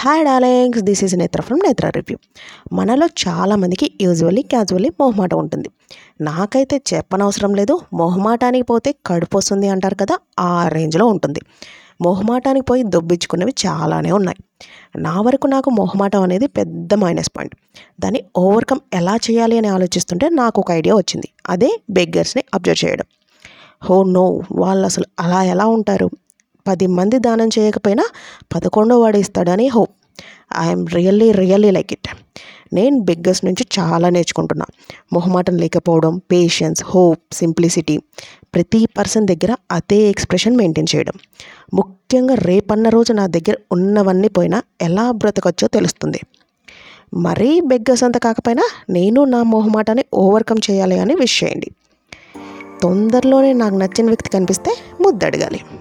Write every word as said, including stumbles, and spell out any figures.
Hi darlings, this is Netra from Netra review. మనలో చాలామందికి usually casually మొహమాటం ఉంటుంది. నాకైతే చెప్పనవసరం లేదు, మొహమాటానికి పోతే కడుపు వస్తుంది అంటారు కదా, ఆ రేంజ్లో ఉంటుంది. మొహమాటానికి పోయి దొబ్బించుకునేవి చాలానే ఉన్నాయి. నా వరకు నాకు మొహమాటం అనేది పెద్ద మైనస్ పాయింట్. దాన్ని ఓవర్కమ్ ఎలా చేయాలి అని ఆలోచిస్తుంటే నాకు ఒక ఐడియా వచ్చింది. అదే బెగ్గర్స్ని అబ్జర్వ్ చేయడం. హో నో, వాళ్ళు అసలు అలా ఎలా ఉంటారు? పది మంది దానం చేయకపోయినా పదకొండో వాడు ఇస్తాడని hope. I'm really really like it. నేను బెగ్గర్స్ నుంచి చాలా నేర్చుకుంటున్నా. మొహమాటం లేకపోవడం, పేషెన్స్, హోప్, సింప్లిసిటీ. ప్రతి పర్సన్ దగ్గర అదే ఎక్స్ప్రెషన్ మెయింటైన్ చేయడం. ముఖ్యంగా రేపన్న రోజు నా దగ్గర ఉన్నవన్నీ పోయినా ఎలా బ్రతకొచ్చో తెలుస్తుంది. మరీ బెగ్గర్స్ అంత కాకపోయినా నేను నా మొహమాటాన్ని ఓవర్కమ్ చేయాలి అని విష్ చేయండి. తొందరలోనే నాకు నచ్చిన వ్యక్తి కనిపిస్తే ముద్దడగాలి.